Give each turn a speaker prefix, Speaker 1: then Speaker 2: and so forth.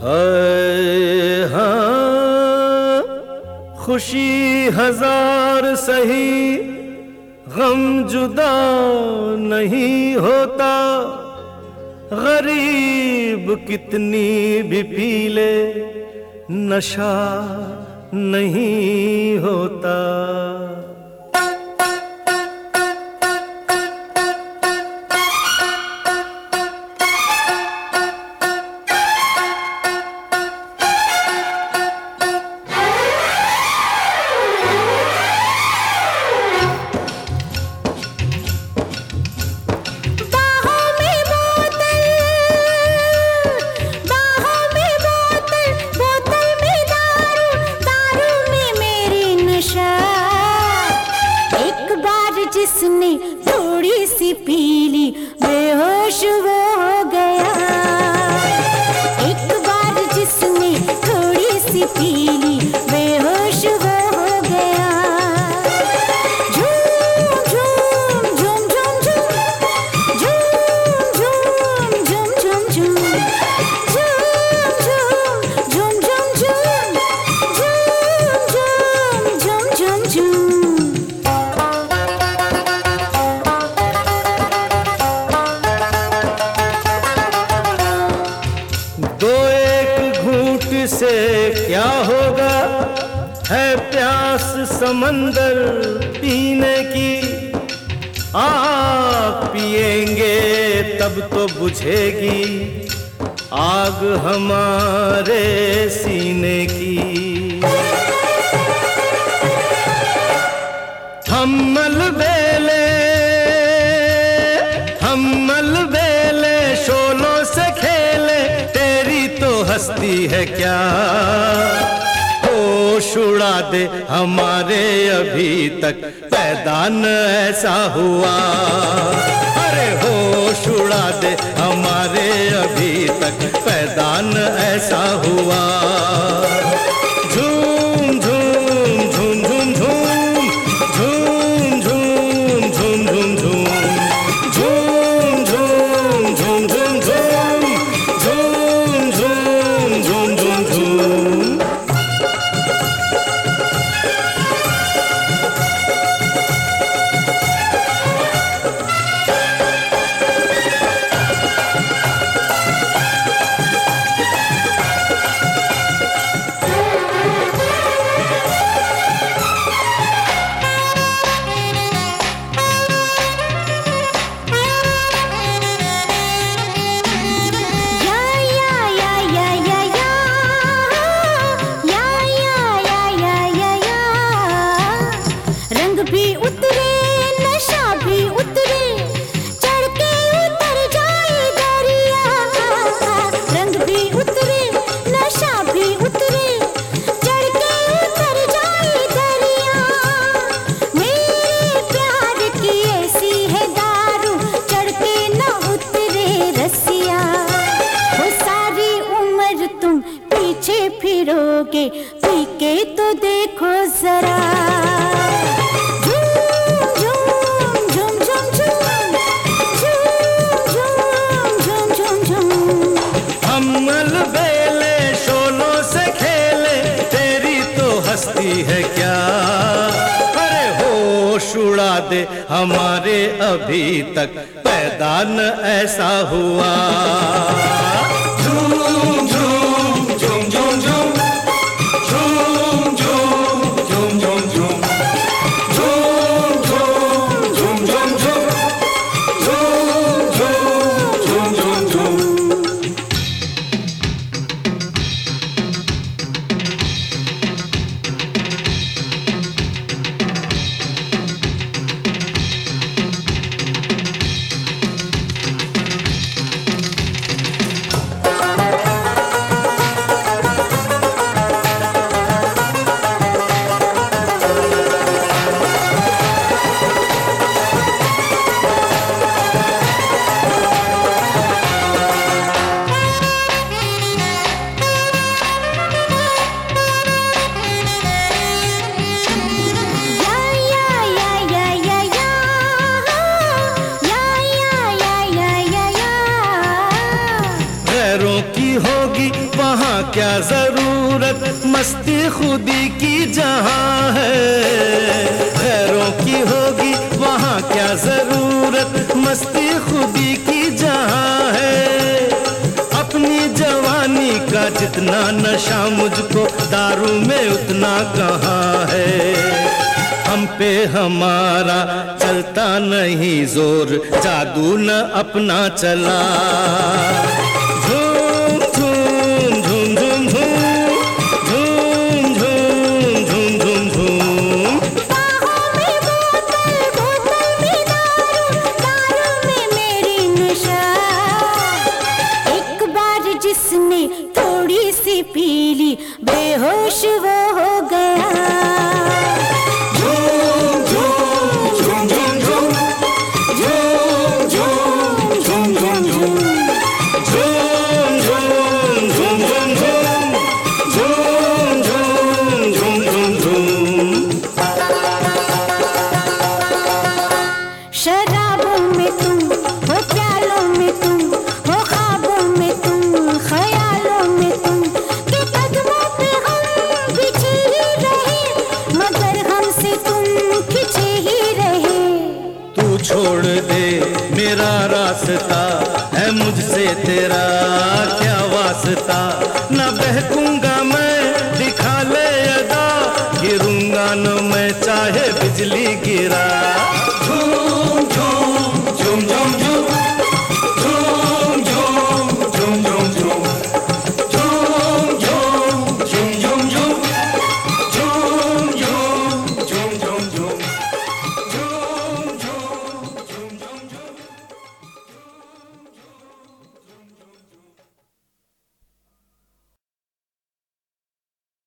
Speaker 1: हाय हाँ, खुशी हजार सही गम जुदा नहीं होता, गरीब कितनी भी पी ले नशा नहीं होता।
Speaker 2: जिसने थोड़ी सी पीली बेहोश वो हो गया। एक बार जिसने थोड़ी सी पीली बेहोश वो हो गया। झूम झूम झूम झूम झूम झूम झूम झूम झूम झूम झूम झूम झूम झूम झूम झूम झूम।
Speaker 1: दो एक घूंट से क्या होगा, है प्यास समंदर पीने की। आग पिएंगे तब तो बुझेगी आग हमारे सीने की। हम मलबेले शोलों से खेले, तेरी तो हस्ती है क्या। होश उड़ा दे हमारे अभी तक पैदा न ऐसा हुआ। अरे होश उड़ा दे हमारे अभी तक पैदा न ऐसा हुआ। झूम झूम झूम झूम झूम झूम झूम झूम झूम झूम झूम झूम झूम झूम झूम झूम झूम झूम झूम।
Speaker 2: भी उतरे नशा भी उतरे, चढ़ के उतर जाए दरिया। रंग भी उतरे नशा भी उतरे, चढ़ के उतर जाए दरिया। मेरे प्यार की ऐसी है दारू, चढ़ के न उतरे रसिया। वो सारी उम्र तुम पीछे फिरोगे, पी के तो देखो जरा।
Speaker 1: हम मलबेले शोलों से खेले, तेरी तो हस्ती है क्या। अरे होश उड़ा दे हमारे अभी तक पैदा न ऐसा हुआ। झूम झूम झूम झूम झूम झूम झूम झूम झूम झूम गैरों की होगी वहाँ क्या जरूरत, मस्ती खुदी की जहाँ है। गैरों की होगी वहाँ क्या जरूरत, मस्ती खुदी की जहाँ है। अपनी जवानी का जितना नशा मुझको दारू में उतना कहाँ है। हम पे हमारा चलता नहीं जोर, जादू न अपना चला। झूम झूम झूम झूम झूम झूम झूम झूम झूम झूम।
Speaker 2: बाहों में बोतल, बोतल में दारू, दारू में मेरी नशा। एक बार जिसने थोड़ी सी पी ली, बेहोश वो हो गया। शराबों में तुम हो, प्यालों में तुम हो, ख्वाबों में तुम, ख्यालों में तुम, के कदमों पे हम पीछे ही रहे, मगर हमसे तुम खींचे ही रहे।
Speaker 1: तू छोड़ दे मेरा रास्ता, है मुझसे तेरा क्या वास्ता। न बहकूंगा मैं, दिखा ले अदा, गिरूंगा न मैं चाहे बिजली गिरा।